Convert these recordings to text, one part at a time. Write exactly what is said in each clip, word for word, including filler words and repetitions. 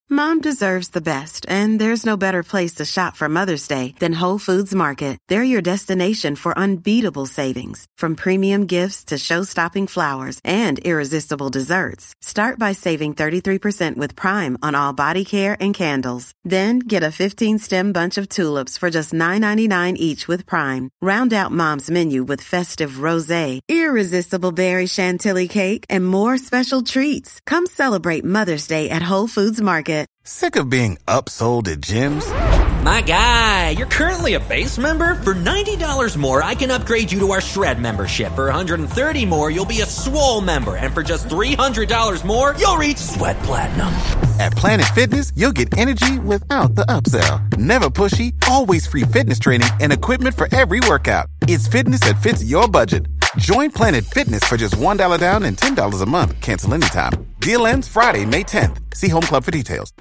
Mom deserves the best, and there's no better place to shop for Mother's Day than Whole Foods Market. They're your destination for unbeatable savings, from premium gifts to show-stopping flowers and irresistible desserts. Start by saving thirty-three percent with Prime on all body care and candles. Then get a fifteen-stem bunch of tulips for just nine ninety-nine each with Prime. Round out Mom's menu with festive rosé, irresistible berry chantilly cake, and more special treats. Come celebrate Mother's Day at Whole Foods Market. Sick of being upsold at gyms? My guy, you're currently a base member. For ninety dollars more, I can upgrade you to our Shred membership. For one hundred thirty dollars more, you'll be a Swole member. And for just three hundred dollars more, you'll reach Sweat Platinum. At Planet Fitness, you'll get energy without the upsell. Never pushy, always free fitness training and equipment for every workout. It's fitness that fits your budget. Join Planet Fitness for just one dollar down and ten dollars a month. Cancel anytime. Deal ends Friday, May tenth. See Home Club for details.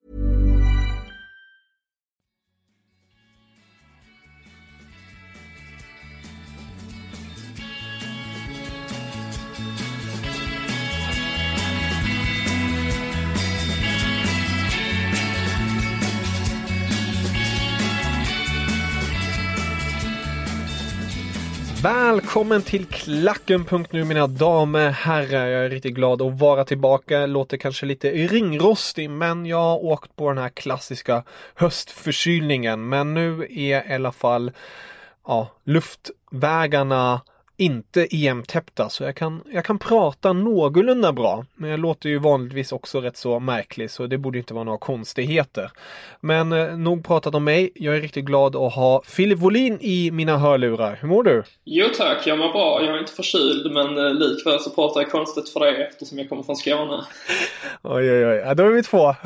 Välkommen till klacken punkt nu mina damer, herrar. Jag är riktigt glad att vara tillbaka. Låter kanske lite ringrostig, men jag har åkt på den här klassiska höstförkylningen. Men nu är i alla fall ja, luftvägarna inte igentäppta, så jag kan, jag kan prata någorlunda bra. Men jag låter ju vanligtvis också rätt så märklig, så det borde inte vara några konstigheter. Men eh, nog pratat om mig. Jag är riktigt glad att ha Filip Wåhlin i mina hörlurar. Hur mår du? Jo tack, jag mår bra. Jag är inte förkyld, men eh, likväl så pratar jag konstigt för dig eftersom jag kommer från Skåne. Oj oj oj, ja, då är vi två.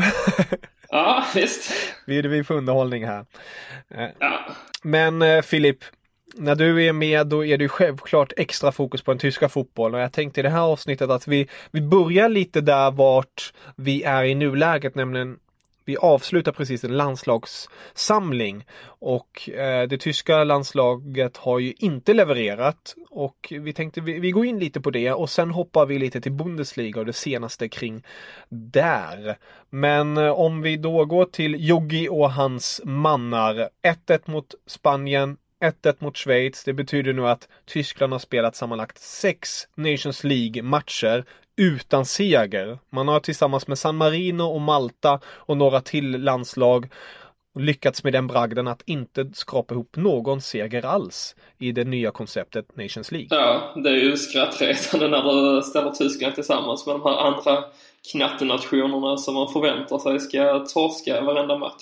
Ja, visst. Vi är vi för underhållning här. Eh, ja. Men eh, Filip, när du är med då är det ju självklart extra fokus på den tyska fotbollen. Och jag tänkte i det här avsnittet att vi, vi börjar lite där vart vi är i nuläget. Nämligen vi avslutar precis en landslagssamling. Och eh, det tyska landslaget har ju inte levererat. Och vi tänkte vi, vi går in lite på det. Och sen hoppar vi lite till Bundesliga och det senaste kring där. Men eh, om vi då går till Jogi och hans mannar. ett ett mot Spanien. ett ett mot Schweiz. Det betyder nu att Tyskland har spelat sammanlagt sex Nations League-matcher utan seger. Man har tillsammans med San Marino och Malta och några till landslag lyckats med den bragden att inte skrapa ihop någon seger alls i det nya konceptet Nations League. Ja, det är ju skrattretande när du ställer Tyskland tillsammans med de här andra knattenationerna som man förväntar sig ska torska varenda match.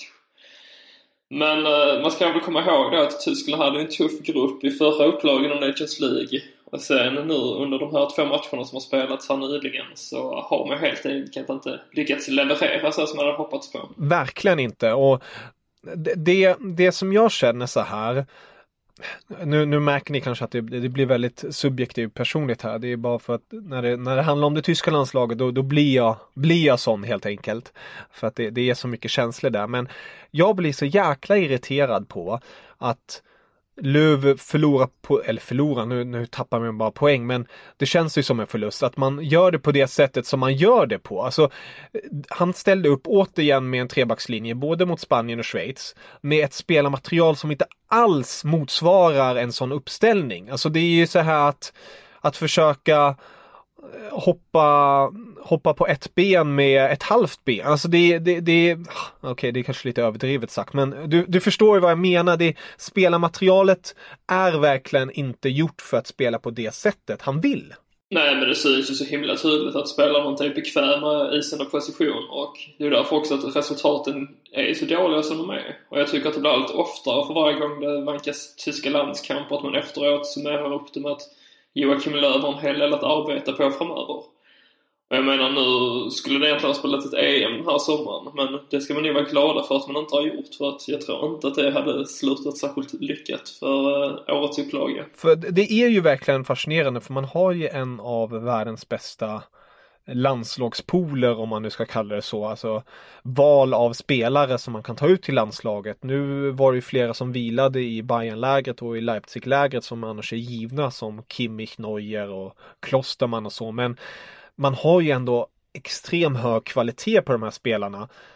Men eh, man ska väl komma ihåg då att Tyskland hade en tuff grupp i förra upplagen av Nations League. Och sen nu under de här två matcherna som har spelats här nyligen så har man helt enkelt inte lyckats leverera så som man hade hoppats på. Verkligen inte. Och det, det som jag känner så här... Nu, nu märker ni kanske att det, det blir väldigt subjektivt personligt här. Det är bara för att när det, när det handlar om det tyska landslaget då, då blir, jag, blir jag sån helt enkelt. För att det, det är så mycket känslor där. Men jag blir så jäkla irriterad på att Löw förlorar på, eller förlorar, nu, nu tappar man bara poäng, men det känns ju som en förlust att man gör det på det sättet som man gör det på. Alltså, han ställde upp återigen med en trebackslinje både mot Spanien och Schweiz med ett spelarmaterial som inte alls motsvarar en sån uppställning. Alltså det är ju så här att, att försöka hoppa hoppa på ett ben med ett halvt ben. Alltså det det det okej, okay, det är kanske lite överdrivet sagt, men du du förstår ju vad jag menar. Det spelarmaterialet är verkligen inte gjort för att spela på det sättet han vill. Nej, men det syns ju så himla tydligt att spelarna inte är bekväma i sina positioner och det är därför också att resultaten är så dåliga som de är. Och jag tycker att det blir allt oftare för varje gång det vankas tyska landskamper att man efteråt summerar upp det med att Joachim Löw har en hel del att arbeta på framöver. Och jag menar, nu skulle det egentligen ha spelat ett E M den här sommaren, men det ska man ju vara glada för att man inte har gjort, för att jag tror inte att det hade slutat särskilt lyckat för uh, årets upplaga. För det är ju verkligen fascinerande, för man har ju en av världens bästa landslagspooler, om man nu ska kalla det så, alltså val av spelare som man kan ta ut till landslaget. Nu var det ju flera som vilade i Bayern-lägret och i Leipzig-lägret som annars är givna, som Kimmich, Neuer och Klosterman och så, men man har ju ändå extrem hög kvalitet på de här spelarna.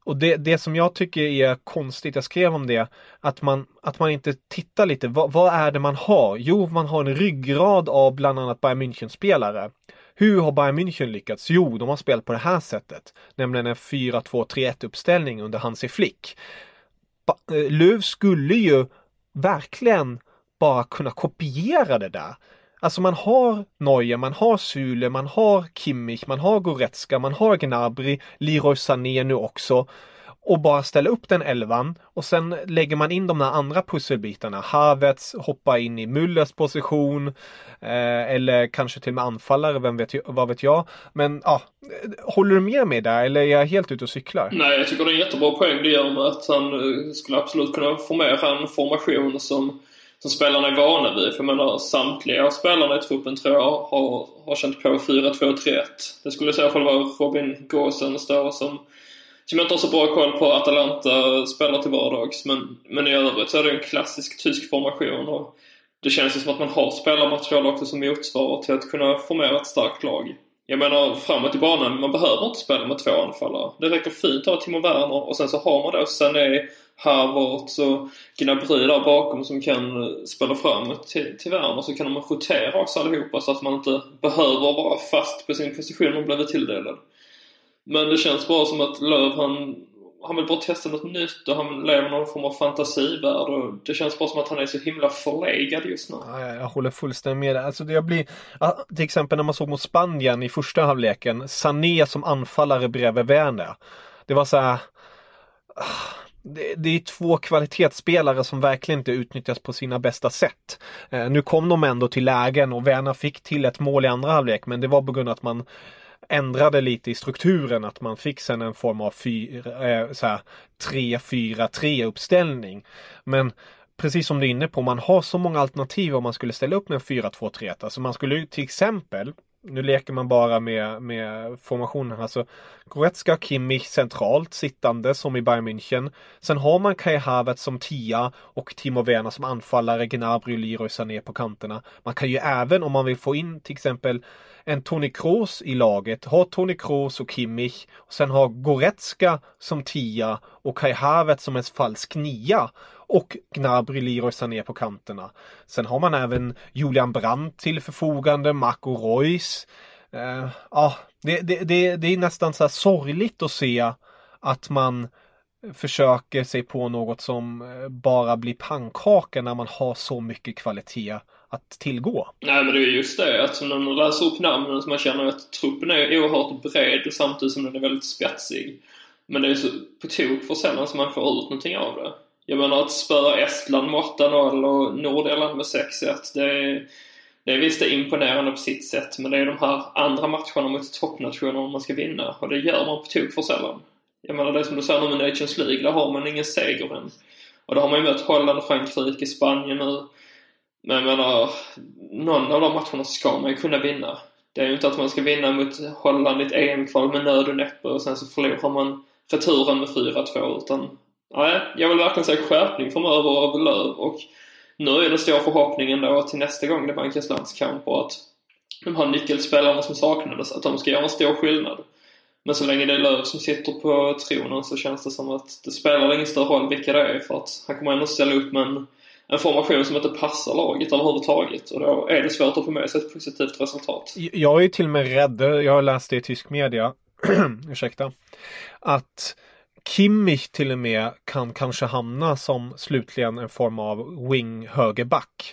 och det, det som jag tycker är konstigt, jag skrev om det, att man, att man inte tittar lite, vad, vad är det man har? Jo, man har en ryggrad av bland annat Bayern München-spelare. Hur har Bayern München lyckats? Jo, de har spelat på det här sättet. Nämligen en fyra två tre ett uppställning under Hansi Flick. Ba- Löw skulle ju verkligen bara kunna kopiera det där. Alltså man har Neuer, man har Süle, man har Kimmich, man har Goretzka, man har Gnabry, Leroy Sané nu också. Och bara ställa upp den elvan och sen lägger man in de här andra pusselbitarna. Havertz hoppar in i Müllers position eh, eller kanske till och med anfallare, vem vet, vad vet jag. Men ja, håller du med mig där eller är jag helt ute och cyklar? Nej, jag tycker det är en jättebra poäng det gör med att han skulle absolut kunna formera en formation som som spelarna är vana vid. För jag menar, samtliga spelarna i truppen tror jag har, har känt på fyra två tre ett. Det skulle i så fall vara Robin Gosens då som, som jag inte har så bra koll på Atalanta spelar till vardags. Men, men i övrigt så är det en klassisk tysk formation. Och det känns ju som att man har spelarmaterial också som motsvarar till att kunna formera ett starkt lag. Jag menar, framåt i banan, man behöver inte spela med två anfallare. Det räcker fint att ha Timo Werner och sen så har man då Sané, Havertz och Gnabry där bakom som kan spela framåt till, till Werner. Så kan man rotera också allihopa så att man inte behöver vara fast på sin position och bli tilldelad. Men det känns bara som att Löw, han, han vill bara testa något nytt och han lever någon form av fantasivärld och det känns bara som att han är så himla förlegad just nu. Ja, jag håller fullständigt med. Alltså det jag blir, till exempel när man såg mot Spanien i första halvleken, Sané som anfallare bredvid Werner. Det var så här, det, det är två kvalitetsspelare som verkligen inte utnyttjas på sina bästa sätt. Eh, nu kom de ändå till lägen och Werner fick till ett mål i andra halvlek, men det var på grund av att man ändrade lite i strukturen, att man fick sen en form av fyra, eh, så här, tre fyra tre uppställning. Men precis som du är inne på, man har så många alternativ om man skulle ställa upp med en fyra två tre ett. Alltså man skulle till exempel, nu leker man bara med, med formationen, alltså Goretzka, Kimmich centralt sittande som i Bayern München. Sen har man Kai Havertz som tia och Timo Werner som anfallare, Gnabry och Leroy Sané på kanterna. Man kan ju även, om man vill få in till exempel en Toni Kroos i laget, ha Toni Kroos och Kimmich och sen ha Goretzka som tia och Kai Havertz som en falsk nia och Gnabry, Leroy Sané på kanterna. Sen har man även Julian Brandt till förfogande, Marco Reus. Uh, ah, det, det, det, det är nästan så här sorgligt att se att man försöker sig på något som bara blir pannkaka när man har så mycket kvalitet att tillgå. Nej, men det är just det att när man läser upp namnen så man känner att truppen är oerhört bred samtidigt som den är väldigt spetsig. Men det är så på tok för sällan som man får ut någonting av det. Jag menar att spöra Estland med åtta noll och Nordirland med sex ett, det är, det är visst det imponerande på sitt sätt, men det är de här andra matcherna mot toppnationer man ska vinna och det gör man på tok för sällan. Jag menar det som du säger nu med Nations League, där har man ingen seger än. Och då har man ju mött Holland, Frankrike, Spanien nu. Men jag menar, någon av de matcherna ska man ju kunna vinna. Det är ju inte att man ska vinna mot Holland i ett E M-kval med nöd och näppe och sen så förlorar man returen med fyra två, utan nej, jag vill verkligen säga skärpning framöver av Löw. Och nu är det stor förhoppningen då till nästa gång det vankas landskamp och att de här nyckelspelarna som saknades, att de ska göra en stor skillnad. Men så länge det är Löw som sitter på tronen så känns det som att det spelar ingen större roll vilka det är, för att han kommer ändå ställa upp med en, en formation som inte passar laget överhuvudtaget och då är det svårt att få med sig ett positivt resultat. Jag är ju till och med rädd, jag har läst det i tysk media ursäkta, att Kimmich till och med kan kanske hamna som slutligen en form av wing högerback.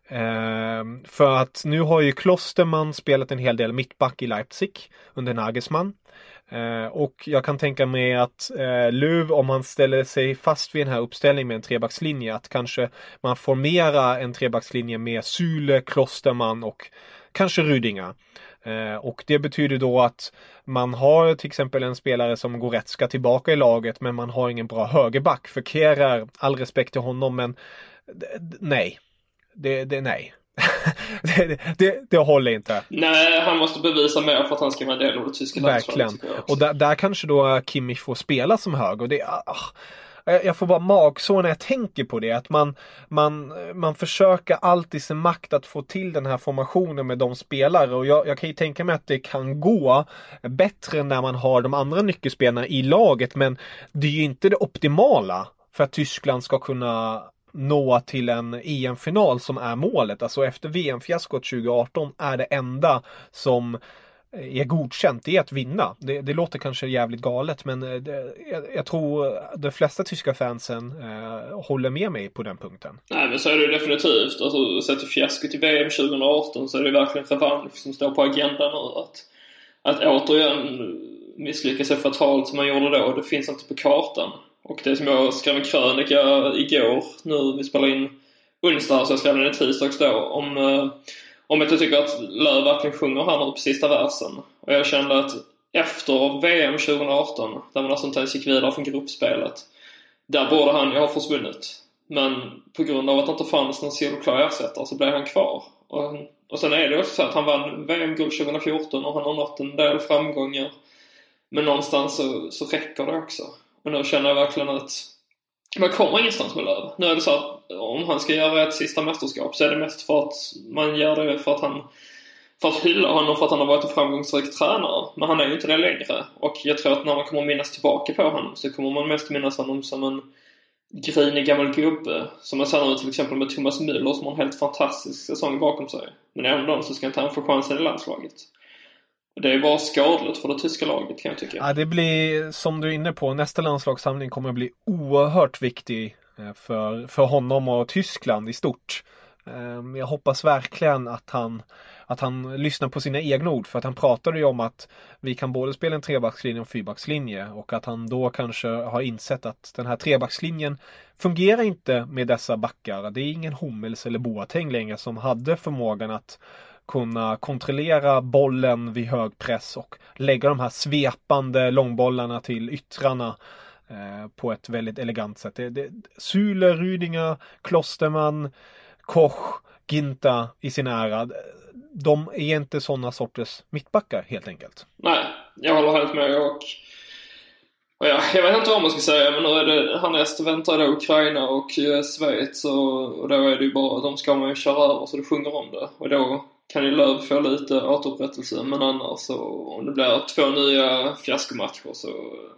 Eh, för att nu har ju Klosterman spelat en hel del mittback i Leipzig under Nagelsmann. Eh, och jag kan tänka mig att eh, Löw, om han ställer sig fast vid den här uppställningen med en trebackslinje, att kanske man formerar en trebackslinje med Süle, Klosterman och kanske Rüdiger. Eh, och det betyder då att man har till exempel en spelare som Goretzka tillbaka i laget, men man har ingen bra högerback. För Kehrer, all respekt till honom, men d- d- nej. Det, det, nej. det, det, det håller inte. Nej, han måste bevisa mer för att han ska vara en del av det tyska landslaget. Verkligen. Och där, där kanske då Kimmich får spela som höger. Och det, ah, jag får bara magsår när jag tänker på det. Att man, man, man försöker alltid sin makt att få till den här formationen med de spelare. Och jag, jag kan ju tänka mig att det kan gå bättre när man har de andra nyckelspelarna i laget. Men det är ju inte det optimala för att Tyskland ska kunna nå till en E M-final som är målet. Alltså efter V M-fiaskot tjugo arton är det enda som är godkänt, det är att vinna. Det, det låter kanske jävligt galet, men det, jag, jag tror de flesta tyska fansen eh, håller med mig på den punkten. Nej, men så är det definitivt. Alltså, sett till fiaskot i V M tjugo arton så är det verkligen revansch som står på agendan nu. Att, att återigen misslyckas så fatalt som man gjorde då, det finns inte på kartan. Och det som jag skrev en krönika igår, nu vi spelar in onsdag, så jag skrev den i tisdags då, om, eh, om att jag tycker att Löw verkligen sjunger här nu på sista versen. Och jag kände att efter V M tjugo arton, där man alltså inte ens gick vidare från gruppspelet, där borde han ju ha försvunnit. Men på grund av att det inte fanns någon solklar ersättare så blev han kvar. Och, och sen är det också så att han vann V M-guld tjugo fjorton och han har nått en del framgångar. Men någonstans så, så räcker det också. Och nu känner jag verkligen att man kommer ingenstans med Löw. Nu är det så att om han ska göra ett sista mästerskap så är det mest för att man gör det för att han för att hylla honom, för att han har varit en framgångsrik tränare. Men han är ju inte det längre. Och jag tror att när man kommer minnas tillbaka på honom så kommer man mest minnas honom som en grinig gammal gubbe. Som man ser nu till exempel med Thomas Müller som har en helt fantastisk säsong bakom sig. Men ändå så ska inte han få chansen i landslaget. Det är bara skadligt för det tyska laget, kan jag tycka. Ja, det blir, som du är inne på, nästa landslagssamling kommer att bli oerhört viktig för, för honom och Tyskland i stort. Jag hoppas verkligen att han, att han lyssnar på sina egna ord, för att han pratade ju om att vi kan både spela en trebackslinje och fyrbackslinje, och att han då kanske har insett att den här trebackslinjen fungerar inte med dessa backar. Det är ingen Hummels eller Boateng längre som hade förmågan att kunna kontrollera bollen vid hög press och lägga de här svepande långbollarna till yttrarna eh, på ett väldigt elegant sätt. Det, det, Süle, Rüdiger, Klosterman, Koch, Ginta i sin ära, de är inte sådana sorters mittbackar helt enkelt. Nej, jag håller helt med. Och, och ja, jag vet inte vad man ska säga, men nu är det härnäst väntar då Ukraina och Schweiz, och, och då är det ju bara, de ska man ju köra över så det sjunger om det. Och då kan ju Löw få lite återupprättelse, men annars så, om det blir två nya fiaskomatcher så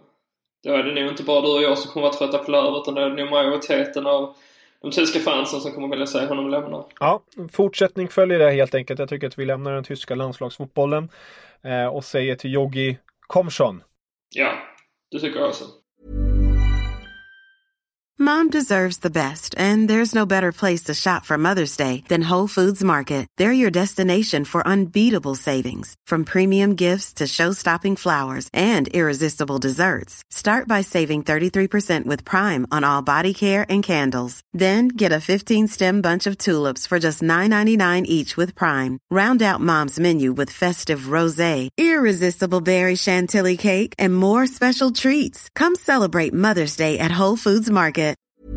då är det nog inte bara du och jag som kommer att vara trötta på Löw, utan det är nog majoriteten av de tyska fansen som kommer vilja se honom lämna. Ja, fortsättning följer det helt enkelt. Jag tycker att vi lämnar den tyska landslagsfotbollen eh, och säger till Jogi, kom schon. Ja, det tycker jag också. Mom deserves the best, and there's no better place to shop for Mother's Day than Whole Foods Market. They're your destination for unbeatable savings, from premium gifts to show-stopping flowers and irresistible desserts. Start by saving thirty-three percent with Prime on all body care and candles. Then get a fifteen-stem bunch of tulips for just nine ninety-nine each with Prime. Round out Mom's menu with festive rosé, irresistible berry chantilly cake, and more special treats. Come celebrate Mother's Day at Whole Foods Market.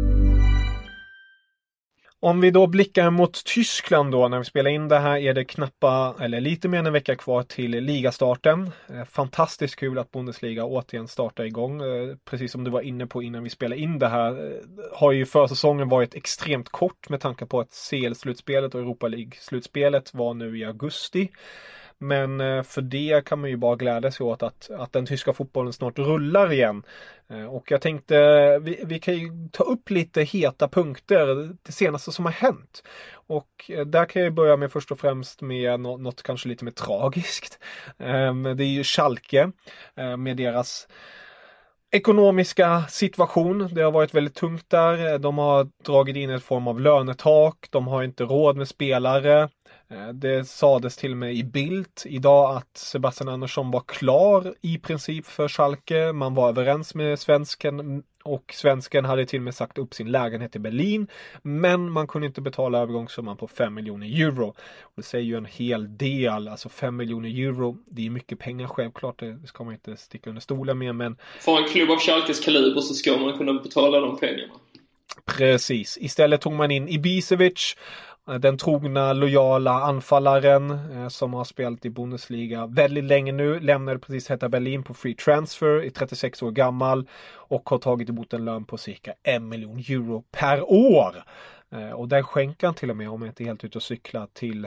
Om vi då blickar mot Tyskland då, när vi spelar in det här är det knappa, eller lite mer än en vecka kvar till ligastarten. Fantastiskt kul att Bundesliga återigen startar igång. Precis som du var inne på innan vi spelade in det här, har ju försäsongen varit extremt kort med tanke på att C L-slutspelet och Europa League-slutspelet var nu i augusti. Men för det kan man ju bara glädja sig åt att, att den tyska fotbollen snart rullar igen. Och jag tänkte, vi, vi kan ju ta upp lite heta punkter, det senaste som har hänt. Och där kan jag börja med först och främst med något, något kanske lite mer tragiskt. Det är ju Schalke med deras ekonomiska situation. Det har varit väldigt tungt där. De har dragit in en form av lönetak. De har inte råd med spelare. Det sades till mig i Bild idag att Sebastian Andersson var klar i princip för Schalke. Man var överens med svensken och svensken hade till och med sagt upp sin lägenhet i Berlin. Men man kunde inte betala övergångssumman på fem miljoner euro. Och det säger ju en hel del. Alltså fem miljoner euro, det är mycket pengar självklart. Det ska man inte sticka under stolen med. Men för en klubb av Schalkes kaliber så ska man kunna betala de pengarna. Precis. Istället tog man in Ibisevic. Den trogna, lojala anfallaren eh, som har spelat i Bundesliga väldigt länge nu. Lämnade precis Hertha Berlin på free transfer, är trettiosex år gammal och har tagit emot en lön på cirka en miljon euro per år. Eh, och där skänker han till och med, om jag inte är helt ute och cykla, till,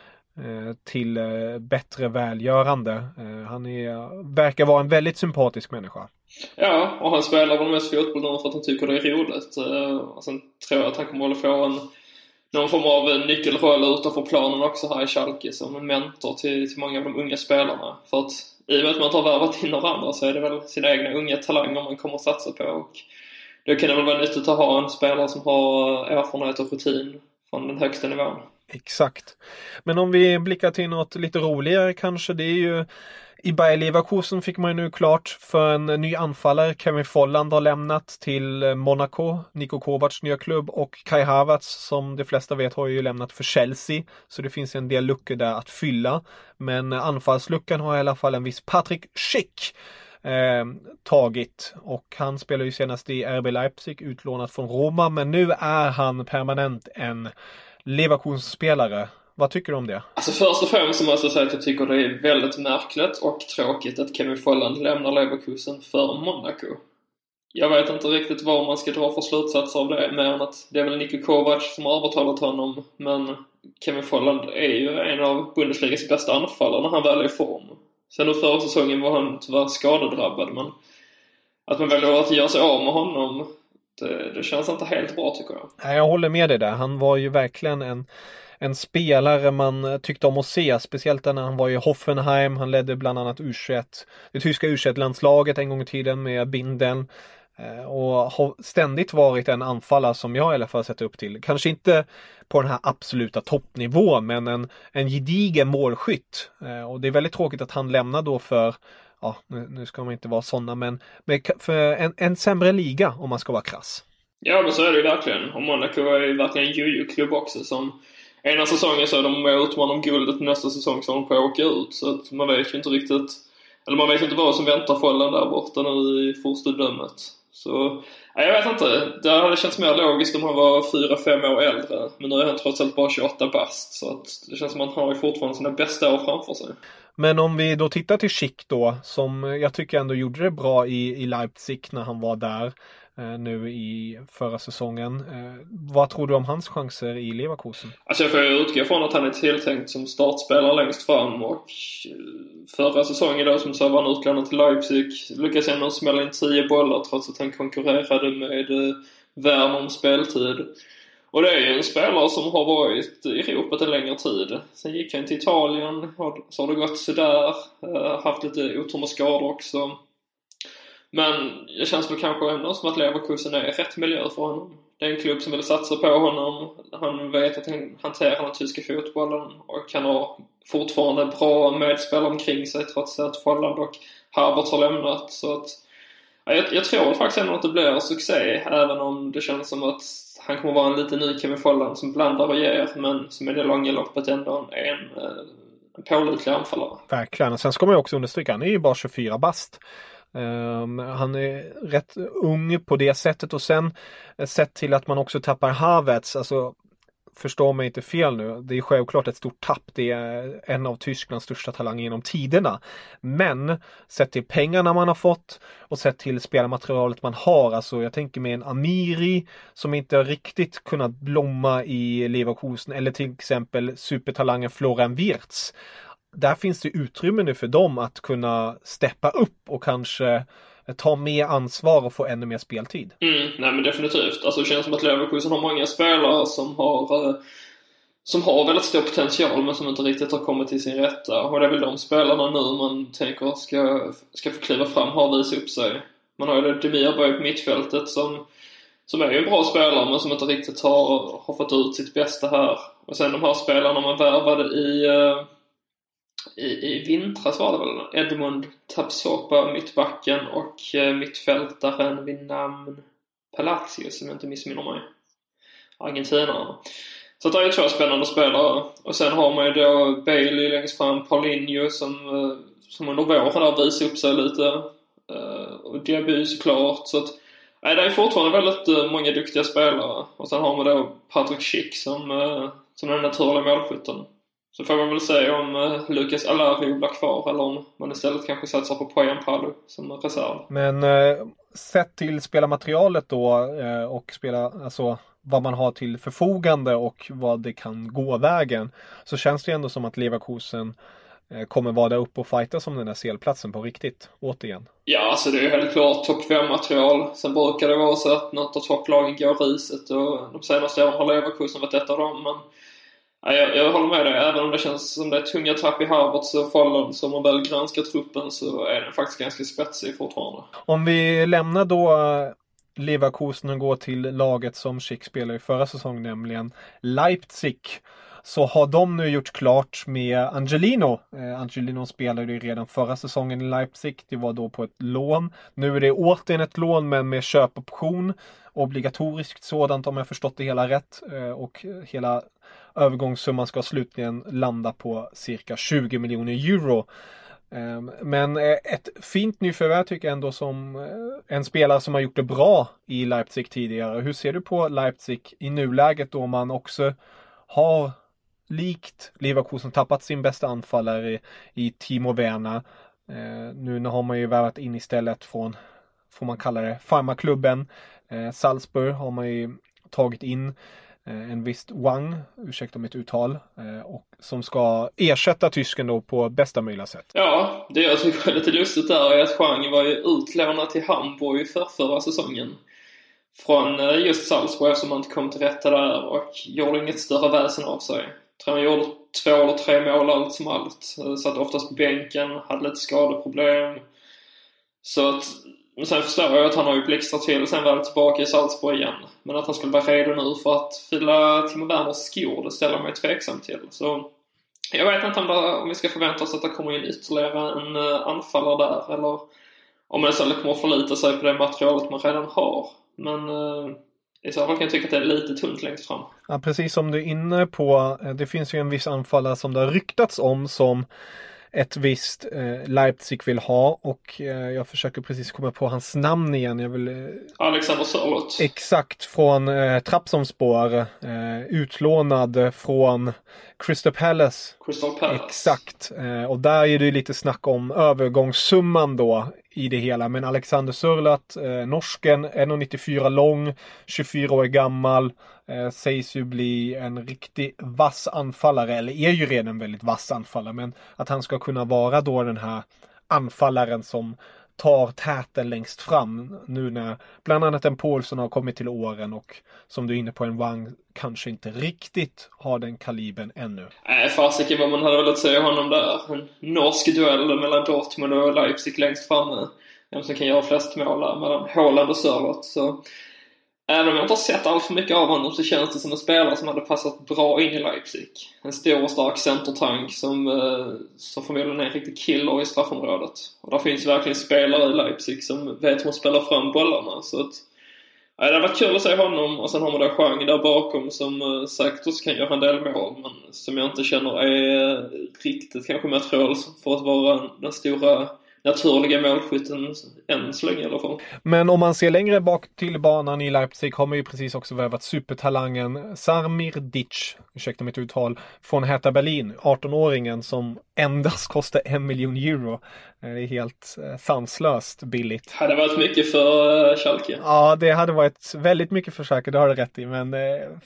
eh, till eh, bättre välgörande. Eh, han är, verkar vara en väldigt sympatisk människa. Ja, och han spelar väl mest fotboll nu för att han tycker det är roligt. Eh, och sen tror jag att han kommer att få en någon form av nyckelroll utanför planen också här i Schalke som en mentor till, till många av de unga spelarna. För att i och med att man inte har värvat in några andra så är det väl sina egna unga talanger man kommer att satsa på. Och det kan det väl vara nyttigt att ha en spelare som har erfarenhet och rutin från den högsta nivån. Exakt. Men om vi blickar till något lite roligare kanske, det är ju i Bayer Leverkusen fick man ju nu klart för en ny anfallare. Kevin Folland har lämnat till Monaco, Niko Kovacs nya klubb, och Kai Havertz, som de flesta vet, har ju lämnat för Chelsea. Så det finns en del luckor där att fylla. Men anfallsluckan har i alla fall en viss Patrick Schick eh, tagit. Och han spelar ju senast i R B Leipzig, utlånat från Roma. Men nu är han permanent en Leverkusen-spelare. Vad tycker du om det? Alltså först och främst måste jag säga att jag tycker det är väldigt märkligt och tråkigt att Kevin Folland lämnar Leverkusen för Monaco. Jag vet inte riktigt vad man ska dra för slutsatser av det, mer än att det är väl Niko Kovac som har övertalat honom, men Kevin Folland är ju en av Bundesligas bästa anfallare när han väl är i form. Sen då förra säsongen var han tyvärr skadedrabbad, men att man väljer att göra sig av med honom, det, det känns inte helt bra tycker jag. Nej, jag håller med dig där. Han var ju verkligen en En spelare man tyckte om att se, speciellt när han var i Hoffenheim. Han ledde bland annat U tjugoett, det tyska U tjugoett-landslaget en gång i tiden med bindeln. Och har ständigt varit en anfallare som jag i alla fall sett upp till. Kanske inte på den här absoluta toppnivån, men en, en gedigen målskytt. Och det är väldigt tråkigt att han lämnar då för, ja, nu, nu ska man inte vara sådana, men för en, en sämre liga om man ska vara krass. Ja, men så är det ju verkligen. Och Monaco är ju verkligen en juju-klubb också som ena säsongen så är de med utman om guldet, nästa säsong så de på att åka ut. Så att man vet ju inte riktigt, eller man vet inte vad som väntar Folland där borta nu i forstudömet. Så, nej, jag vet inte. Det hade känts mer logiskt om han var fyra fem år äldre. Men nu är han trots allt bara tjugoåtta bast. Så att det känns som att han har fortfarande sina bästa år framför sig. Men om vi då tittar till Schick då, som jag tycker ändå gjorde det bra i, i Leipzig när han var där eh, nu i förra säsongen. Eh, vad tror du om hans chanser i Leverkusen? Alltså jag får utgå från att han är tilltänkt som startspelare längst fram, och förra säsongen då som så var han utlånad till Leipzig, lyckades ändå smälla in tio bollar trots att han konkurrerade med eh, Werner om speltid. Och det är ju en spelare som har varit i Europa en längre tid. Sen gick han till Italien, så har det gått sådär, haft lite otur med skador också. Men det känns väl kanske ändå som att Leverkusen är rätt miljö för honom. Det är en klubb som vill satsa på honom. Han vet att han hanterar den tyska fotbollen och kan ha fortfarande bra medspelare omkring sig trots att Folland och Havertz har lämnat. Så att, jag, jag tror faktiskt ändå att det blir succé, även om det känns som att han kommer vara en liten ny Kevin Folland som blandar och ger, men som i det långa loppet ändå är en, en pålitlig anfallare. Verkligen, och sen ska man ju också understryka, han är ju bara tjugofyra bast. Um, han är rätt ung på det sättet, och sen sett till att man också tappar Havertz, alltså förstå mig inte fel nu, det är självklart ett stort tapp, det är en av Tysklands största talanger genom tiderna, men sett till pengarna man har fått och sett till spelarmaterialet man har, alltså jag tänker med en Amiri som inte har riktigt kunnat blomma i Leverkusen, eller till exempel supertalangen Florian Wirtz. Där finns det utrymme nu för dem att kunna steppa upp och kanske ta mer ansvar och få ännu mer speltid. Mm, nej men definitivt. Alltså det känns som att Leverkusen har många spelare som har, som har väldigt stor potential men som inte riktigt har kommit till sin rätta. Och det är väl de spelarna nu man tänker ska, ska få kliva fram, har visat upp sig. Man har ju Demirbay på mittfältet som, som är ju en bra spelare men som inte riktigt har, har fått ut sitt bästa här. Och sen de här spelarna man värvade i... I, i vintras var det väl Edmund Tapsoba, mittbacken, och eh, mittfältaren vid namn Palacios, som jag inte missminner mig, argentinaren. Så det är ju två spännande spelare. Och sen har man ju då Bailey längst fram, Paulinho som, eh, som under våren har visat upp sig lite, eh, och Diaby såklart. Så att, nej, det är fortfarande väldigt eh, många duktiga spelare. Och sen har man då Patrick Schick som, eh, som den naturliga målskytten. Så får man väl se om uh, Lucas Alario blir kvar eller om man istället kanske satsar på Poyan Palu som reserv. Men eh, sett till spelarmaterialet då eh, och spela, alltså vad man har till förfogande och vad det kan gå vägen, så känns det ändå som att Leverkusen eh, kommer vara där uppe och fighta som den där C L-platsen på riktigt, återigen. Ja, alltså det är ju helt klart topp fem-material. Sen brukar det vara så att något av topplagen går riset och de senaste åren har Leverkusen varit ett av dem, men ja, jag, jag håller med dig. Även om det känns som det är tunga tapp i Havertz och Follen, så om man väl granskar truppen så är den faktiskt ganska spetsig fortfarande. Om vi lämnar då Leverkusen och går till laget som Schick spelade i förra säsongen, nämligen Leipzig, så har de nu gjort klart med Angelino. Eh, Angelino spelade ju redan förra säsongen i Leipzig. Det var då på ett lån. Nu är det återigen ett lån, men med köpoption. Obligatoriskt sådant, om jag förstått det hela rätt. Eh, och hela övergångssumman ska slutligen landa på cirka tjugo miljoner euro. Eh, men eh, ett fint nyförvärv tycker jag ändå, som eh, en spelare som har gjort det bra i Leipzig tidigare. Hur ser du på Leipzig i nuläget då man också har, likt Leverkusen, tappat sin bästa anfallare i, i Timo Werner. Eh, nu har man ju värvat in istället från, får man kalla det, farmaklubben. Eh, Salzburg har man ju tagit in eh, en viss Wang, ursäkta mitt uttal, eh, och som ska ersätta tysken då på bästa möjliga sätt. Ja, det jag tycker är lite lustigt där är att Wang var ju utlånad till Hamburg för förra säsongen. Från just Salzburg, som man inte kom till rätta där och gjorde inget större väsen av sig. Jag tror han gjorde två eller tre mål allt som allt. Satt oftast på bänken, hade lite skadeproblem. Så att, sen förstår jag att han har ju blixtrat till sen väl tillbaka i Salzburg igen. Men att han skulle vara redo nu för att fylla Timo Werners skor, det ställer mig tveksam till. Så jag vet inte om, det, om vi ska förvänta oss att det kommer in ytterligare en anfallare där, eller om man istället kommer att förlita sig på det materialet man redan har. Men eh, i så fall kan jag tycka att det är lite tunt längst fram. Ja, precis som du är inne på. Det finns ju en viss anfallare som det har ryktats om som ett visst eh, Leipzig vill ha. Och eh, jag försöker precis komma på hans namn igen. Jag vill, eh, Alexander Sörloth. Exakt, från eh, Trabzonspor. Eh, utlånad från Crystal Palace. Crystal Palace. Exakt. Eh, och där är det lite snack om övergångssumman då i det hela. Men Alexander Sörloth, eh, norsken, en komma nittiofyra lång, tjugofyra år gammal, eh, sägs ju bli en riktig vass anfallare, eller är ju redan en väldigt vass anfallare, men att han ska kunna vara då den här anfallaren som tar täten längst fram nu när bland annat en Paulsson har kommit till åren och som du är inne på, en Wang kanske inte riktigt har den kalibern ännu. Nej, fasiken vad man hade velat se honom där. En norsk duell mellan Dortmund och Leipzig längst framme. Vem som kan göra flest mål där mellan Haaland och Sörloth. Så även om jag inte har sett allt för mycket av honom, så känns det som en spelare som hade passat bra in i Leipzig. En stor och stark centertank som, som förmodligen är en riktig killer i straffområdet. Och där finns verkligen spelare i Leipzig som vet hur man spelar fram bollarna. Så att, ja, det har varit kul att se honom. Och sen har man där Chang där bakom som uh, säkert också kan göra en del mål, men som jag inte känner är uh, riktigt kanske material för att vara den stora naturliga målskytten än så länge i alla fall. Men om man ser längre bak till banan i Leipzig har man ju precis också värvat supertalangen Samir Dic, ursäkta mitt uttal, från Hertha Berlin, arton-åringen som endast kostar en miljon euro. Det är helt eh, sanslöst billigt. Hade det varit mycket för uh, Schalke? Ja, det hade varit väldigt mycket för Schalke, det har du rätt i, men eh,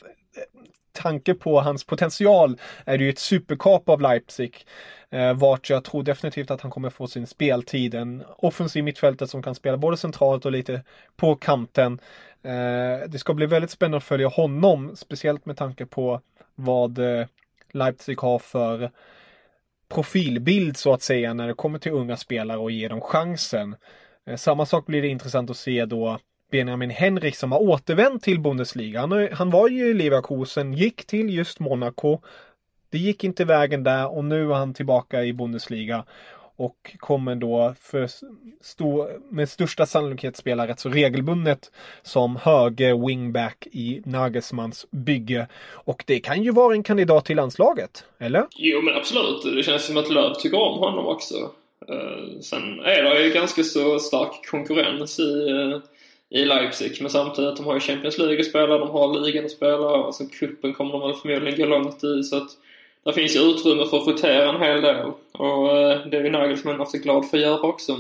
tanke på hans potential är det ju ett superkap av Leipzig. Eh, vart jag tror definitivt att han kommer få sin speltid. En offensiv mittfältare som kan spela både centralt och lite på kanten. Eh, det ska bli väldigt spännande att följa honom. Speciellt med tanke på vad eh, Leipzig har för profilbild så att säga när det kommer till unga spelare och ge dem chansen. Eh, samma sak blir det intressant att se då Benjamin Henrik som har återvänt till Bundesliga. Han, han var ju i Leverkusen, gick till just Monaco. Det gick inte vägen där och nu är han tillbaka i Bundesliga och kommer då för stor, med största sannolikhet spela rätt så regelbundet som höger wingback i Nagelsmanns bygge. Och det kan ju vara en kandidat till landslaget, eller? Jo, men absolut. Det känns som att Löv tycker om honom också. Uh, sen är det ju ganska så stark konkurrens i uh, i Leipzig. Men samtidigt, de har ju Champions League att spela, de har ligan att spela, alltså kuppen kommer de väl förmodligen gå långt i, så att det finns ju utrymme för att rotera en hel del. Och eh, det är ju Nagelsmann haft glad för att göra också.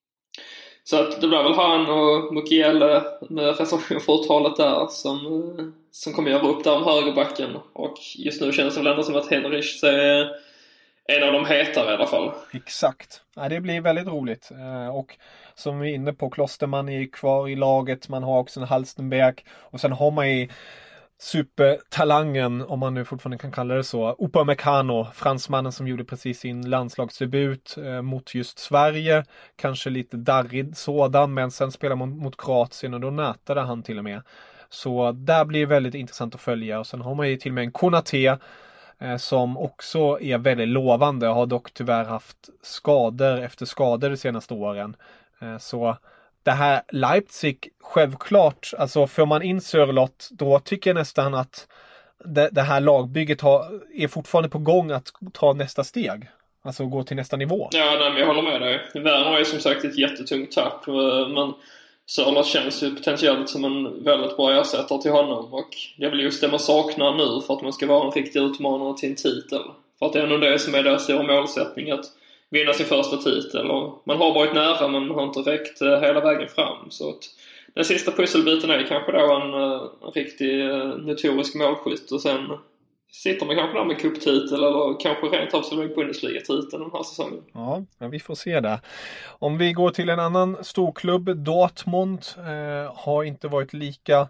Så att det blir väl han och Mukiele med reservation för uttalet där som, som kommer göra upp där om högerbacken. Och just nu känns det väl ändå som att Henrich är en av de hetare i alla fall. Exakt. Ja, det blir väldigt roligt. Och som vi är inne på, Klosterman är kvar i laget. Man har också en Halstenberg. Och sen har man ju supertalangen, om man nu fortfarande kan kalla det så, Upamecano, fransmannen som gjorde precis sin landslagsdebut eh, mot just Sverige, kanske lite darrig sådan, men sen spelar man mot Kroatien och då nätade han till och med. Så där blir det väldigt intressant att följa. Och sen har man ju till och med en Konaté eh, som också är väldigt lovande, har dock tyvärr haft skador efter skador de senaste åren. Eh, så det här Leipzig, självklart, alltså får man in Sörlott, då tycker jag nästan att det, det här lagbygget har, är fortfarande på gång att ta nästa steg. Alltså gå till nästa nivå. Ja, nej, men jag håller med dig. Werner är som sagt ett jättetungt tapp, men Sörlott känns ju potentiellt som en väldigt bra ersättare till honom. Och det är väl just det man saknar nu för att man ska vara en riktig utmanare till en titel. För att det är nog det som är deras stora målsättning, att vinna sin första titel, och man har varit nära men har inte räckt uh, hela vägen fram, så att den sista pusselbiten är kanske då en, uh, en riktig uh, notorisk målskytt, och sen sitter man kanske där med cuptitel eller kanske rent av så Bundesliga-titel den här säsongen. Ja, men vi får se det. Om vi går till en annan storklubb, Dortmund eh, har inte varit lika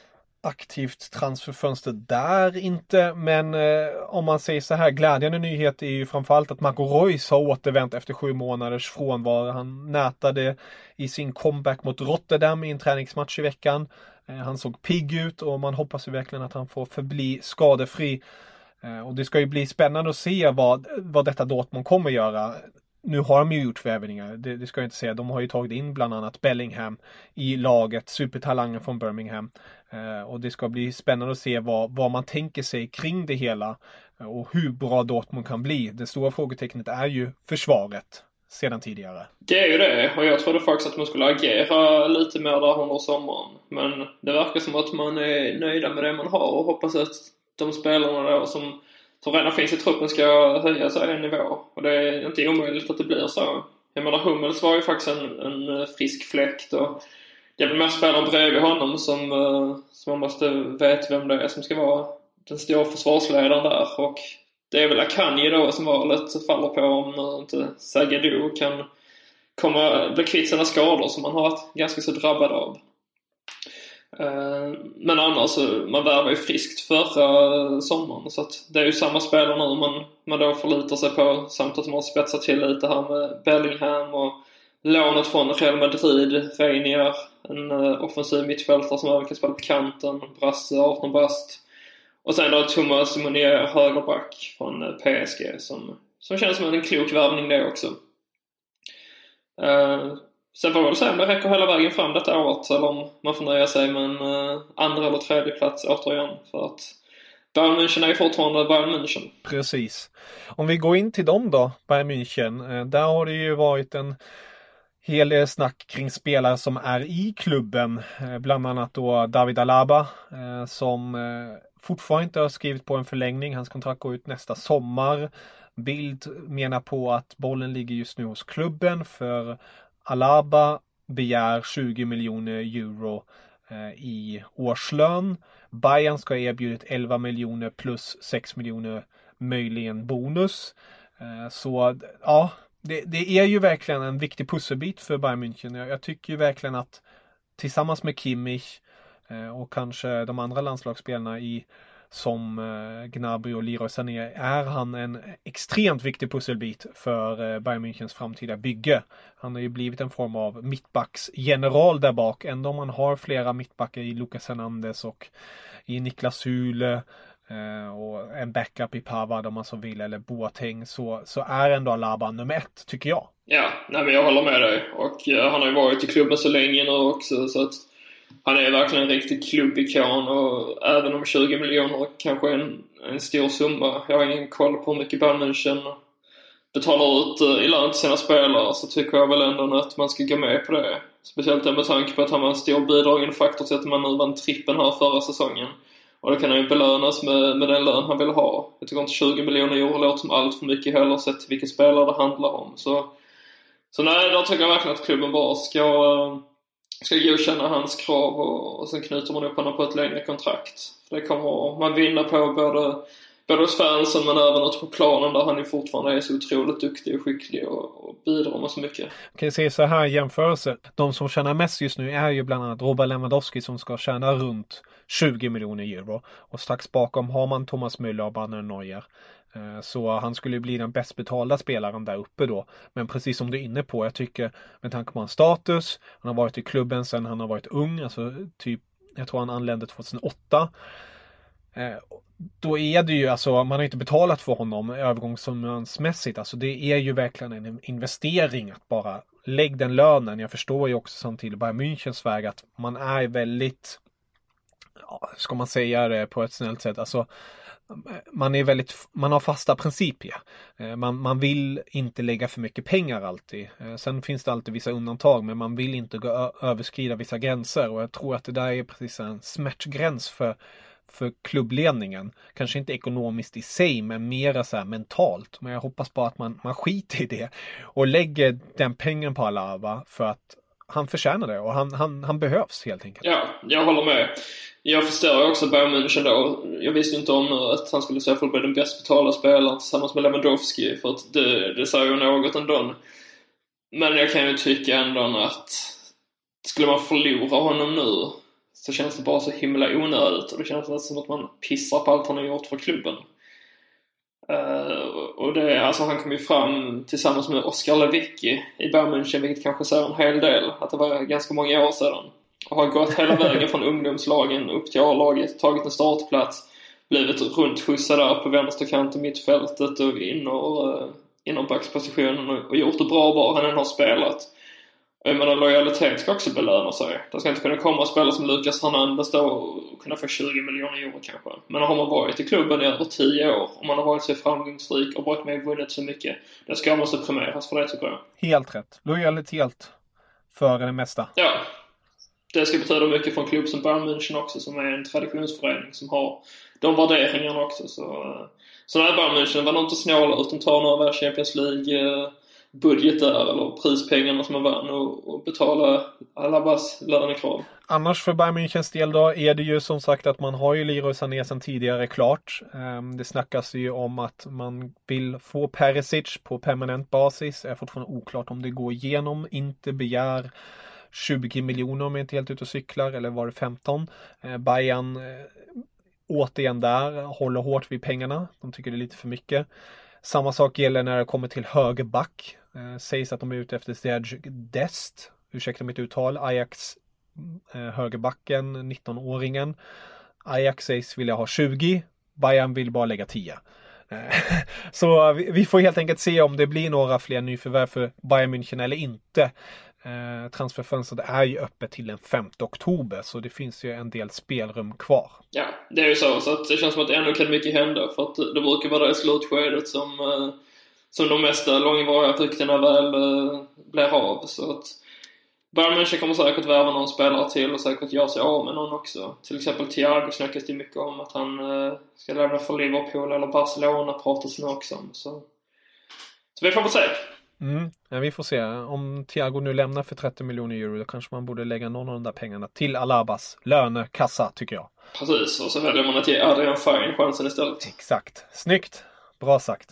aktivt transferfönster där inte, men eh, om man säger så här, glädjande nyhet är ju framförallt att Marco Reus har återvänt efter sju månaders frånvaro. Han nätade i sin comeback mot Rotterdam i en träningsmatch i veckan. Eh, han såg pigg ut och man hoppas ju verkligen att han får förbli skadefri. Eh, och det ska ju bli spännande att se vad, vad detta Dortmund kommer göra. Nu har de ju gjort värvningar, det, det ska jag inte säga. De har ju tagit in bland annat Bellingham i laget, supertalangen från Birmingham. Eh, och det ska bli spännande att se vad, vad man tänker sig kring det hela och hur bra Dortmund kan bli. Det stora frågetecknet är ju försvaret sedan tidigare. Det är ju det, och jag trodde faktiskt att man skulle agera lite mer där under sommaren. Men det verkar som att man är nöjda med det man har och hoppas att de spelarna där som som redan finns i truppen ska höja sig en nivå. Och det är inte omöjligt att det blir så. Jag menar, Hummels var ju faktiskt en, en frisk fläkt. Och det blir mer spelaren bredvid honom som, som man måste veta vem det är som ska vara den stora försvarsledaren där. Och det är väl Akanji då som valet faller på, om inte Zagadou kan komma, bli kvitt sina skador som man har varit ganska så drabbad av. Men annars, man värvar ju friskt förra sommaren, så att det är ju samma spelare nu man, man då förlitar sig på, samt att man spetsar till lite här med Bellingham och lånet från Real Madrid, Reinier, en offensiv mittfältare som även kan spela på kanten, Brasse, arton bast, och sen då Thomas Meunier, högerback från P S G, som, som känns som en klok värvning det också. Uh, Sen får man väl säga om det räcker hela vägen fram detta året, eller om man får nöja sig med en uh, andra eller tredje plats återigen. För att Bayern München är ju fortfarande Bayern München. Precis. Om vi går in till dem då, Bayern München. Eh, där har det ju varit en hel del snack kring spelare som är i klubben. Eh, bland annat då David Alaba eh, som eh, fortfarande inte har skrivit på en förlängning. Hans kontrakt går ut nästa sommar. Bild menar på att bollen ligger just nu hos klubben, för Alaba begär tjugo miljoner euro eh, i årslön. Bayern ska ha erbjudit elva miljoner plus sex miljoner möjligen bonus. Eh, så ja, det, det är ju verkligen en viktig pusselbit för Bayern München. Jag, jag tycker ju verkligen att tillsammans med Kimmich eh, och kanske de andra landslagsspelarna i som eh, Gnabry och Leroy Sané, är han en extremt viktig pusselbit för eh, Bayern Münchens framtida bygge. Han har ju blivit en form av mittbacksgeneral där bak, ändå man har flera mittbackar i Lucas Hernandez och i Niklas Süle eh, och en backup i Pavard om man så vill, eller Boateng, så, så är ändå Alaba nummer ett, tycker jag. Ja, nej, men jag håller med dig, och eh, han har ju varit i klubben så länge nu också, så att han är verkligen en riktig klubbikon, och även om tjugo miljoner kanske är en, en stor summa. Jag har ingen koll på hur mycket Bayern München betalar ut i lön till sina spelare, så tycker jag väl ändå att man ska gå med på det. Speciellt med tanke på att han var en stor bidragande faktor till att man nu vann trippen här förra säsongen. Och det kan han ju belönas med, med den lön han vill ha. Jag tycker inte tjugo miljoner euro låter som allt för mycket heller, sett vilka spelare det handlar om. Så, så nej, då tycker jag verkligen att klubben bara ska, ska godkänna hans krav och, och sen knyter man upp honom på ett längre kontrakt. För det kommer man vinna på både, både hos fansen men även ute på planen, där han ju fortfarande är så otroligt duktig och skicklig och, och bidrar med så mycket. Jag kan se så här i jämförelse. De som tjänar mest just nu är ju bland annat Robert Lewandowski som ska tjäna runt tjugo miljoner euro. Och strax bakom har man Thomas Müller och Manuel Neuer. Så han skulle bli den bäst betalda spelaren där uppe då. Men precis som du är inne på, jag tycker med tanke på hans status, han har varit i klubben sedan han har varit ung, alltså typ, jag tror han anlände tjugohundraåtta. Då är det ju, alltså man har inte betalat för honom övergångssummansmässigt, alltså det är ju verkligen en investering att bara lägga den lönen. Jag förstår ju också samtidigt Bayern Münchens väg att man är väldigt, ja, ska man säga det på ett snällt sätt, alltså man är väldigt, man har fasta principer. Man, man vill inte lägga för mycket pengar alltid. Sen finns det alltid vissa undantag, men man vill inte gå ö- överskrida vissa gränser, och jag tror att det där är precis en smärtgräns för för klubbledningen. Kanske inte ekonomiskt i sig, men mera så här mentalt. Men jag hoppas bara att man, man skiter i det och lägger den pengen på Alaba, för att han förtjänar det och han, han, han behövs helt enkelt. Ja, jag håller med. Jag förstår också Bayern München då. Jag visste inte om att han skulle säga för att bli den bäst betalda spelaren tillsammans med Lewandowski, för att det, det säger ju något ändå. Men jag kan ju tycka ändå att skulle man förlora honom nu, så känns det bara så himla onödigt, och det känns som att man pissar på allt han har gjort för klubben. Uh, och det, alltså han kom ju fram tillsammans med Oskar Lewicki i Bayern München, vilket kanske säger en hel del, att det var ganska många år sedan, och har gått hela vägen från ungdomslagen upp till A-laget, tagit en startplats, blivit runt skjutsad där på vänsterkant i mittfältet och in och, uh, inom backspositionen och, och gjort det bra bara han än har spelat. Jag menar, lojalitet ska också belöna sig. Det ska inte kunna komma spelare som Lucas Hernandez då och kunna få tjugo miljoner euro kanske. Men har man varit i klubben i över tio år och man har varit så framgångsrik och varit med och vunnit så mycket, det ska man så premieras för det, tycker jag. Helt rätt. Lojalitet för det mesta. Ja. Det ska betyda mycket för en klubb som Bayern München också, som är en traditionsförening som har de värderingarna också. Så, så när Bayern München var nog inte snåla utan tar några Champions League budget där, eller prispengarna som man vann, och, och betala Alabas lönekrav. Annars för Bayern Münchens del då är det ju som sagt att man har ju Leroy Sané sedan tidigare klart. Det snackas ju om att man vill få Perisic på permanent basis. Det är fortfarande oklart om det går igenom. Inte begär tjugo miljoner om jag inte helt ute och cyklar, eller var det femton. Bayern återigen där håller hårt vid pengarna. De tycker det är lite för mycket. Samma sak gäller när det kommer till högerback. Eh, sägs att de är ute efter Serge Dest. Ursäkta mitt uttal. Ajax eh, högerbacken, nittonåringen. Ajax sägs vilja ha tjugo. Bayern vill bara lägga tio. Eh, så vi, vi får helt enkelt se om det blir några fler nyförvärv för Bayern München eller inte. Eh, transferfönstret är ju öppet till den femte oktober, så det finns ju en del spelrum kvar. Ja, det är ju så, så att det känns som att ännu kan mycket hända, för att det brukar vara det i slutskedet som, eh, som de mesta långvariga ryktena väl eh, blir av. Så att Bayern München kommer säkert värva någon spelare till och säkert göra sig av med någon också. Till exempel Thiago snackas det mycket om att han eh, ska lämna för Liverpool eller Barcelona, pratas nu också om. Så, så vi får väl se. Mm, ja, vi får se. Om Thiago nu lämnar för trettio miljoner euro, då kanske man borde lägga någon av de där pengarna till Alabas lönekassa, tycker jag. Precis, och så väljer man att ge Adrian Fein chansen istället. Exakt. Snyggt. Bra sagt.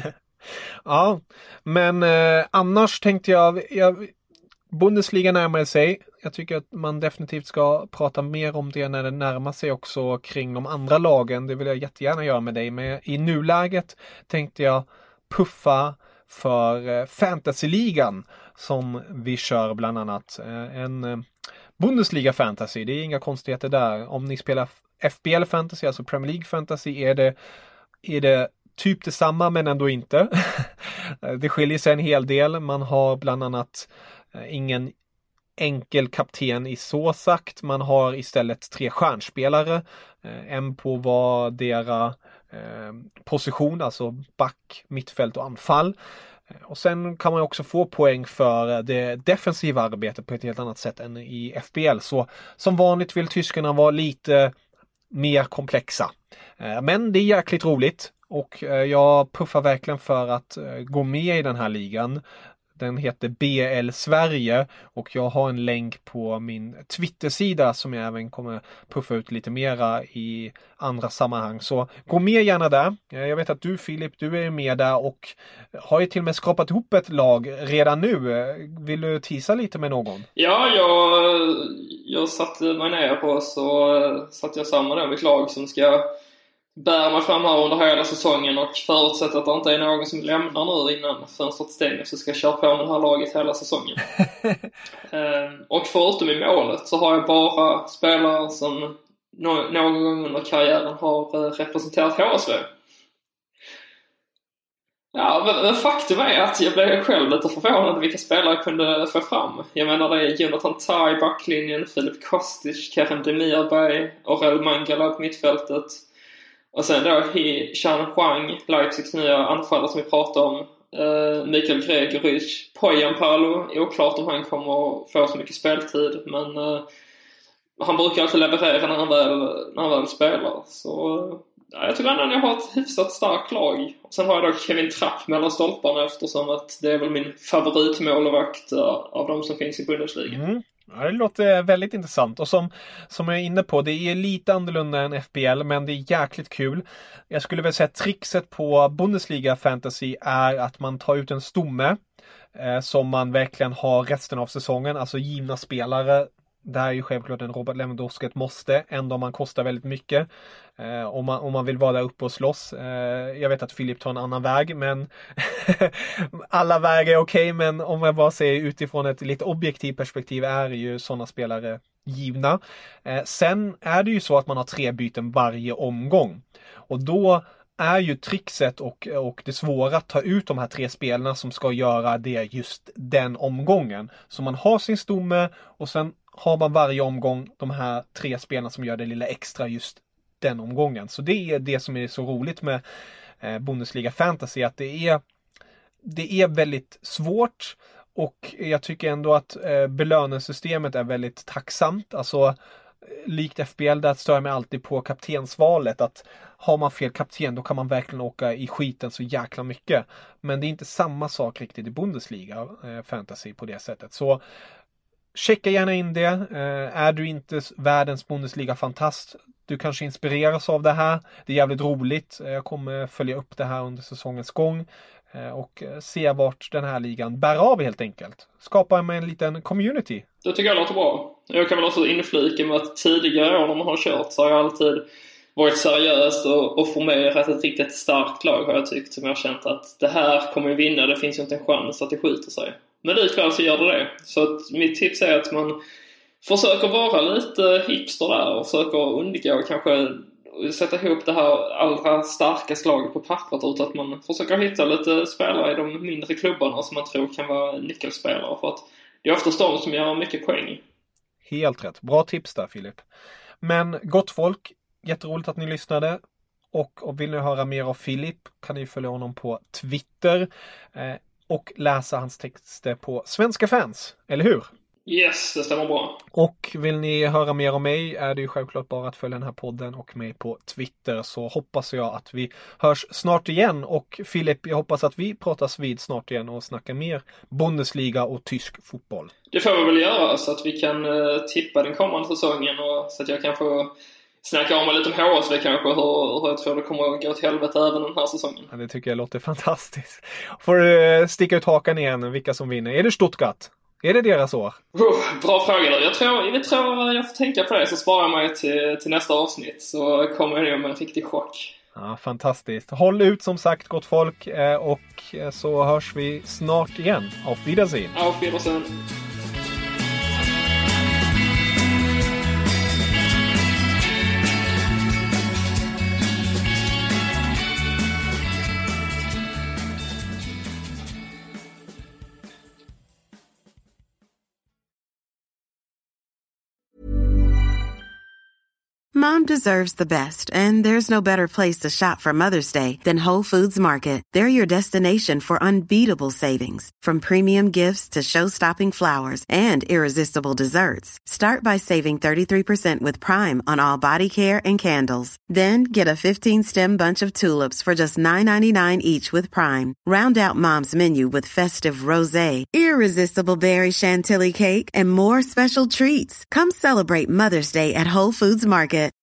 Ja, men eh, annars tänkte jag, jag Bundesliga närmar sig. Jag tycker att man definitivt ska prata mer om det när det närmar sig också kring de andra lagen. Det vill jag jättegärna göra med dig. Men i nuläget tänkte jag puffa för Fantasyligan som vi kör bland annat. En Bundesliga Fantasy, det är inga konstigheter där. Om ni spelar F B L Fantasy, alltså Premier League Fantasy, är det, är det typ detsamma men ändå inte. Det skiljer sig en hel del. Man har bland annat ingen enkel kapten i så sagt. Man har istället tre stjärnspelare. En på vardera eh, position, alltså back, mittfält och anfall. Och sen kan man också få poäng för det defensiva arbetet på ett helt annat sätt än i F B L. Så som vanligt vill tyskarna vara lite mer komplexa. Men det är jäkligt roligt och jag puffar verkligen för att gå med i den här ligan. Den heter B L Sverige och jag har en länk på min Twitter-sida som jag även kommer puffa ut lite mera i andra sammanhang. Så gå med gärna där. Jag vet att du Filip, du är med där och har ju till och med skrapat ihop ett lag redan nu. Vill du tisa lite med någon? Ja, jag, jag satte mig ner på så satt jag samman med ett lag som ska bär mig fram här under hela säsongen och förutsatt att det inte är någon som lämnar nu innan fönstret stänger så ska jag köra på med det här laget hela säsongen. ehm, och förutom i målet så har jag bara spelare som no- någon gång under karriären har uh, representerat H S V. Ja, men, men faktum är att jag blev själv lite förvånad vilka spelare jag kunde få fram. Jag menar det är Jonathan Tah i backlinjen, Filip Kostic, Kerem Demirberg, Aurel Mangala på mittfältet. Och sen då He Chan Huang, Leipzigs nya anfallare som vi pratade om. Uh, Mikael Gregoritsch, Poyan Palo. Oklart om han kommer få så mycket speltid. Men uh, han brukar alltid leverera när han väl, när han väl spelar. Så uh, ja, jag tycker att jag har ett hyfsat starkt lag. Och sen har jag då Kevin Trapp mellan stolparna eftersom att det är väl min favoritmålvakt uh, av de som finns i Bundesliga. Mm. Ja, det låter väldigt intressant och som, som jag är inne på, det är lite annorlunda än F B L men det är jäkligt kul. Jag skulle väl säga att trixet på Bundesliga Fantasy är att man tar ut en stomme eh, som man verkligen har resten av säsongen, alltså givna spelare. Det här är ju självklart en Robert Lewandowski ett måste, ändå om man kostar väldigt mycket. Eh, om, man, om man vill vara där uppe och slåss. Eh, jag vet att Filip tar en annan väg, men alla vägar är okej. Okay, men om jag bara ser utifrån ett lite objektivt perspektiv är ju sådana spelare givna. Eh, sen är det ju så att man har tre byten varje omgång. Och då är ju trixet och, och det svåra att ta ut de här tre spelarna som ska göra det just den omgången. Så man har sin stomme och sen har man varje omgång de här tre spelarna som gör det lilla extra just den omgången. Så det är det som är så roligt med eh, Bundesliga Fantasy, att det är, det är väldigt svårt och jag tycker ändå att eh, belöningssystemet är väldigt tacksamt. Alltså likt F B L där stör jag mig alltid på kaptensvalet, att har man fel kapten då kan man verkligen åka i skiten så jäkla mycket. Men det är inte samma sak riktigt i Bundesliga eh, Fantasy på det sättet. Så checka gärna in det. Eh, är du inte världens Bundesliga-fantast, du kanske inspireras av det här. Det är jävligt roligt. Jag kommer följa upp det här under säsongens gång eh, och se vart den här ligan bär av helt enkelt. Skapa med en liten community. Det tycker jag låter bra. Jag kan väl också inflika med att tidigare år när man har kört så har jag alltid varit seriöst och, och formerat ett riktigt starkt lag, har jag tyckt, som jag har känt att det här kommer att vinna, det finns ju inte en chans att det skjuter sig. Men likväl så gör det det. Så att mitt tips är att man försöker vara lite hipster där och försöker undgå kanske sätta ihop det här allra starkaste laget på pappret, utan att man försöker hitta lite spelare i de mindre klubbarna som man tror kan vara nyckelspelare, för att det är oftast de som gör mycket poäng. Helt rätt. Bra tips där Filip. Men gott folk, jätteroligt att ni lyssnade. Och, och vill ni höra mer av Filip kan ni följa honom på Twitter eh, och läsa hans texter på Svenska Fans, eller hur? Yes, det stämmer bra. Och vill ni höra mer om mig är det ju självklart bara att följa den här podden och mig på Twitter, så hoppas jag att vi hörs snart igen. Och Filip, jag hoppas att vi pratas vid snart igen och snackar mer Bundesliga och tysk fotboll. Det får vi väl göra så att vi kan uh, tippa den kommande säsongen och så att jag kan få snacka om lite om H S V kanske, hur, hur jag tror det kommer att gå till helvete även den här säsongen. Ja, det tycker jag låter fantastiskt. Får du uh, sticka ut hakan igen vilka som vinner? Är det Stuttgart? Är det deras år? Oh, bra fråga då. Jag tror, jag tror jag får tänka på det, så sparar jag mig till, till nästa avsnitt, så kommer jag ner med en riktig chock. Ja, fantastiskt. Håll ut som sagt, gott folk, och så hörs vi snart igen. Auf Wiedersehen. Auf Wiedersehen. Mom deserves the best, and there's no better place to shop for Mother's Day than Whole Foods Market. They're your destination for unbeatable savings, from premium gifts to show-stopping flowers and irresistible desserts. Start by saving thirty-three percent with Prime on all body care and candles. Then get a fifteen-stem bunch of tulips for just nine ninety-nine each with Prime. Round out Mom's menu with festive rosé, irresistible berry chantilly cake, and more special treats. Come celebrate Mother's Day at Whole Foods Market.